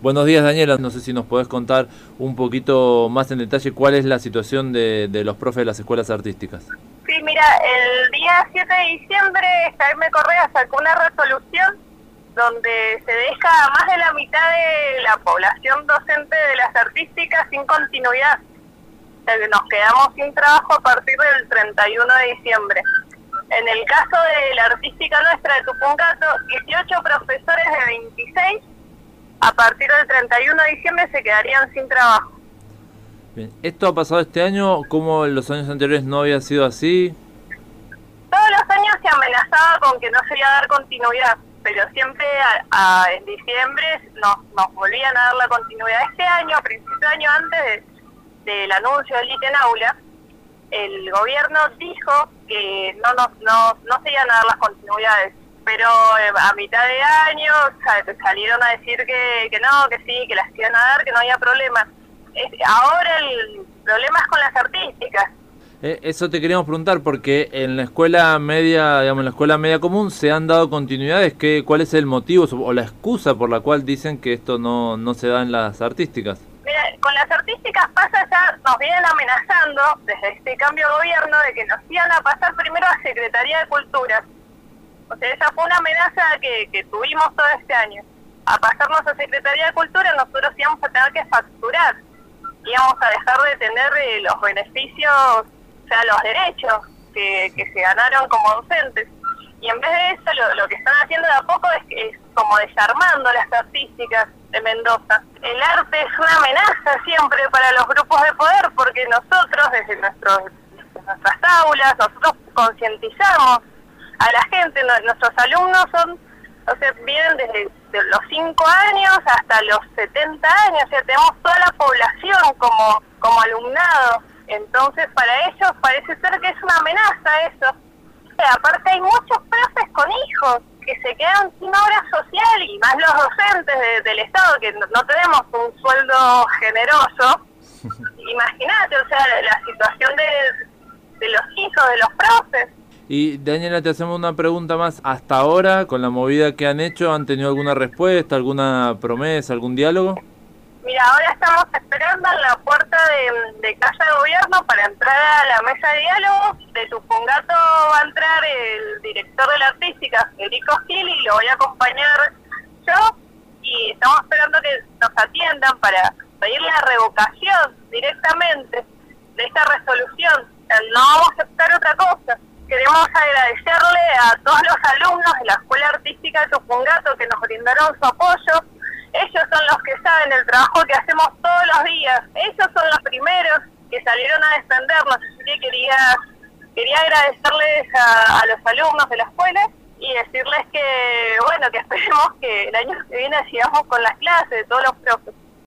Buenos días, Daniela. No sé si nos podés contar un poquito más en detalle cuál es la situación de los profes de las escuelas artísticas. Sí, mira, el día 7 de diciembre Jaime Correa sacó una resolución donde se deja a más de la mitad de la población docente de las artísticas sin continuidad. O sea, que nos quedamos sin trabajo a partir del 31 de diciembre. En el caso de la artística nuestra de Tupungato, 18 profesores de 26, a partir del 31 de diciembre se quedarían sin trabajo. Bien, ¿esto ha pasado este año? ¿Cómo en los años anteriores no había sido así? Todos los años se amenazaba con que no se iba a dar continuidad, pero siempre en diciembre nos volvían a dar la continuidad. Este año, a principio de año, antes del anuncio del ITE en aula, el gobierno dijo que no se iban a dar las continuidades, pero a mitad de año salieron a decir que no, que sí, que las iban a dar, que no había problema. Ahora el problema es con las artísticas. Eso te queríamos preguntar porque en la escuela media, digamos, en la escuela media común se han dado continuidades. ¿Cuál es el motivo o la excusa por la cual dicen que esto no se da en las artísticas? Mira, con las artísticas pasa ya, nos vienen amenazando desde este cambio de gobierno de que nos iban a pasar primero a Secretaría de Cultura. O sea, esa fue una amenaza que tuvimos todo este año. A pasarnos a Secretaría de Cultura nosotros íbamos a tener que facturar. Íbamos a dejar de tener los beneficios, o sea, los derechos que se ganaron como docentes. Y en vez de eso, lo que están haciendo de a poco es como desarmando las artísticas de Mendoza. El arte es una amenaza siempre para los grupos de poder, porque nosotros, desde nuestras aulas, nosotros concientizamos a la gente. Nuestros alumnos vienen desde los 5 años hasta los 70 años, o sea, tenemos toda la población como alumnado. Entonces, para ellos parece ser que es una amenaza eso. Aparte hay muchos profes con hijos que se quedan sin obra social, y más los docentes del Estado, que no tenemos un sueldo generoso. Imagínate, o sea, la situación de los hijos de los profes. Y Daniela, te hacemos una pregunta más. Hasta ahora, con la movida que han hecho, ¿han tenido alguna respuesta, alguna promesa, algún diálogo? Mira, ahora estamos esperando en la puerta de Casa de Gobierno para entrar a la mesa de diálogo. De Tupungato va a entrar el director de la artística, Federico Gil, y lo voy a acompañar yo. Y estamos esperando que nos atiendan para pedir la revocación directamente de esta resolución. No vamos a aceptar otra cosa. Queremos agradecerle a todos los alumnos de la Escuela Artística de Tupungato que nos brindaron su apoyo. Ellos son los que saben el trabajo que hacemos todos los días. Ellos son los primeros que salieron a defendernos. Así que quería agradecerles a los alumnos de la escuela y decirles que, bueno, que esperemos que el año que viene sigamos con las clases de todos los profes.